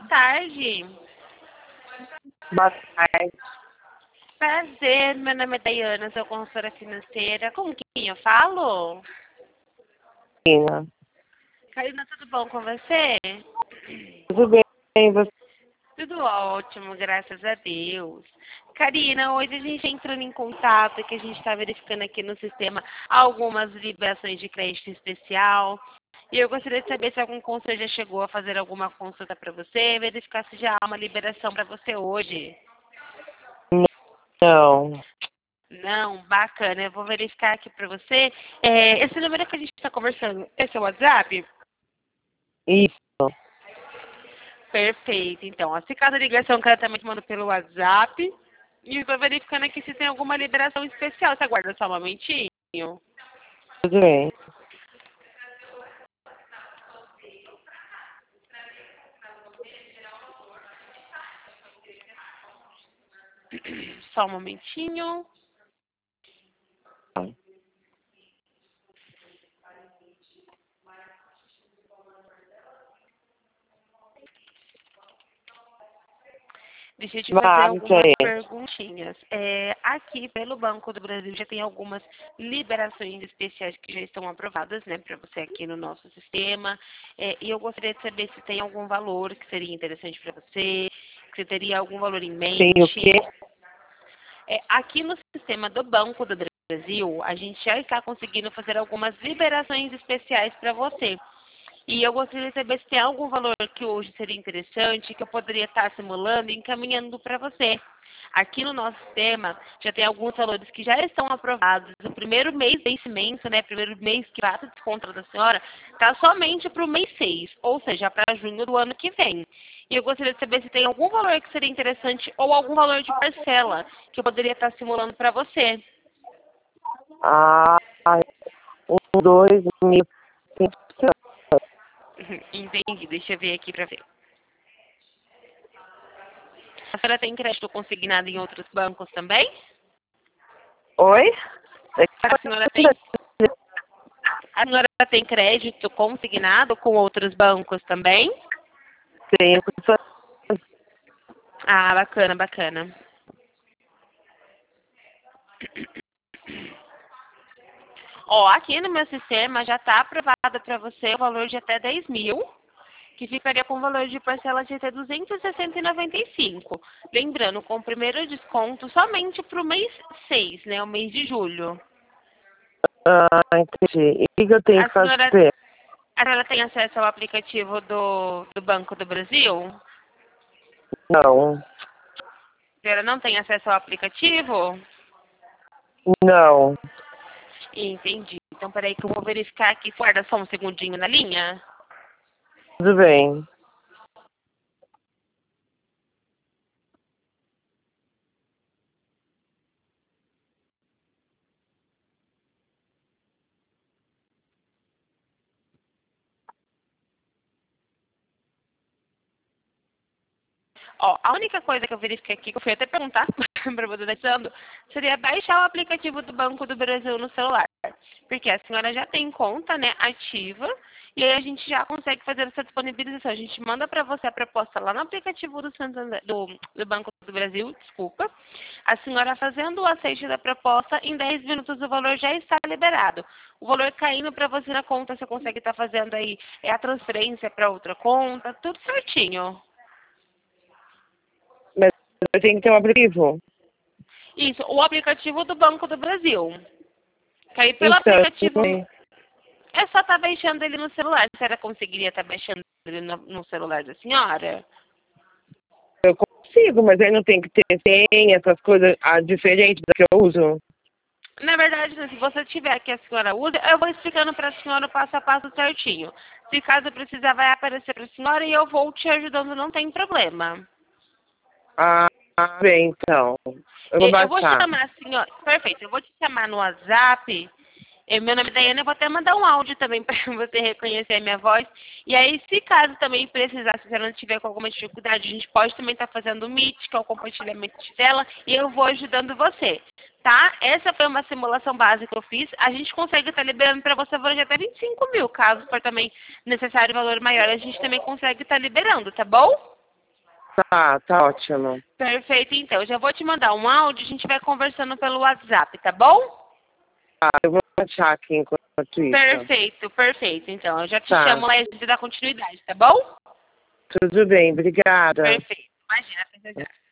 tarde. Boa tarde, Prazer, meu nome é Daiana, sou consultora financeira. Com quem eu falo? Karina. Karina, tudo bom com você? Tudo bem, você? Tudo ótimo, graças a Deus. Karina, hoje a gente entrando em contato que a gente está verificando aqui no sistema algumas liberações de crédito especial. E eu gostaria de saber se algum consultor já chegou a fazer alguma consulta para você, verificar se já há uma liberação para você hoje. Não. Não, bacana. Eu vou verificar aqui para você. Esse número que a gente está conversando, esse é o WhatsApp? Isso. Perfeito. Então, ó, se caso a ligação que ela também te manda pelo WhatsApp, e estou verificando aqui se tem alguma liberação especial. Você aguarda só um momentinho? Tudo bem. Só um momentinho. Deixa eu te fazer Vamos algumas aí. perguntinhas. Aqui, pelo Banco do Brasil, já tem algumas liberações especiais que já estão aprovadas, né, para você aqui no nosso sistema. E eu gostaria de saber se tem algum valor que seria interessante para você, se você teria algum valor em Tem o mente. quê? Aqui no sistema do Banco do Brasil, a gente já está conseguindo fazer algumas liberações especiais para você. E eu gostaria de saber se tem algum valor que hoje seria interessante, que eu poderia estar simulando e encaminhando para você. Aqui no nosso sistema já tem alguns valores que já estão aprovados. O primeiro mês de vencimento, né, primeiro mês que vai desconto da senhora, está somente para o mês 6, ou seja, para junho do ano que vem. E eu gostaria de saber se tem algum valor que seria interessante ou algum valor de parcela que eu poderia estar simulando para você. Ah, 2.000. Entendi, deixa eu ver aqui para ver. A senhora tem crédito consignado em outros bancos também? Oi? A senhora tem crédito consignado com outros bancos também? Tenho. Ah, bacana, bacana. Ó, aqui no meu sistema já está aprovado para você o valor de até 10 mil, que ficaria com o valor de parcela de até 260,95. Lembrando, com o primeiro desconto somente para o mês 6, né, o mês de julho. Ah, entendi. E o que eu tenho A que senhora, fazer? a senhora tem acesso ao aplicativo do Banco do Brasil? Não. A senhora não tem acesso ao aplicativo? Não. Entendi. Então, peraí que eu vou verificar aqui. Guarda só um segundinho na linha. Tudo bem. Ó, a única coisa que eu verifiquei aqui, que eu fui até perguntar para você, Alessandro, seria baixar o aplicativo do Banco do Brasil no celular. Porque a senhora já tem conta, né, ativa, e aí a gente já consegue fazer essa disponibilização. A gente manda para você a proposta lá no aplicativo do Santander, do Banco do Brasil, desculpa. A senhora fazendo o aceite da proposta, em 10 minutos o valor já está liberado. O valor caindo para você na conta, você consegue estar fazendo aí a transferência para outra conta, tudo certinho. Mas eu tenho que ter um aplicativo. Isso, o aplicativo do Banco do Brasil. Que aí pelo Então, aplicativo é só estar baixando ele no celular. A senhora conseguiria estar baixando ele no celular da senhora? eu consigo, mas aí não tem que ter senha, essas coisas diferentes da que eu uso. Na verdade, se você tiver que a senhora usa, eu vou explicando para a senhora o passo a passo certinho. Se caso precisar, vai aparecer para a senhora e eu vou te ajudando, não tem problema. Ah, bem, então. Eu vou Eu vou te baixar. chamar a senhora. Perfeito, eu vou te chamar no WhatsApp. Meu nome é Daiane, eu vou até mandar um áudio também para você reconhecer a minha voz. E aí, se caso também precisar, se você não tiver com alguma dificuldade, a gente pode também estar fazendo o Meet, que é o compartilhamento de tela, e eu vou ajudando você, tá? Essa foi uma simulação básica que eu fiz. A gente consegue estar liberando para você valor de até 25 mil. Caso for também necessário valor maior, a gente também consegue estar liberando, tá bom? Tá ótimo. Perfeito, então. Eu já vou te mandar um áudio, a gente vai conversando pelo WhatsApp, tá bom? Tá, eu vou achar aqui enquanto isso. Perfeito. Então, eu já te Tá. chamo lá e a gente dá continuidade, tá bom? Tudo bem, obrigada. Perfeito. Imagina, até já.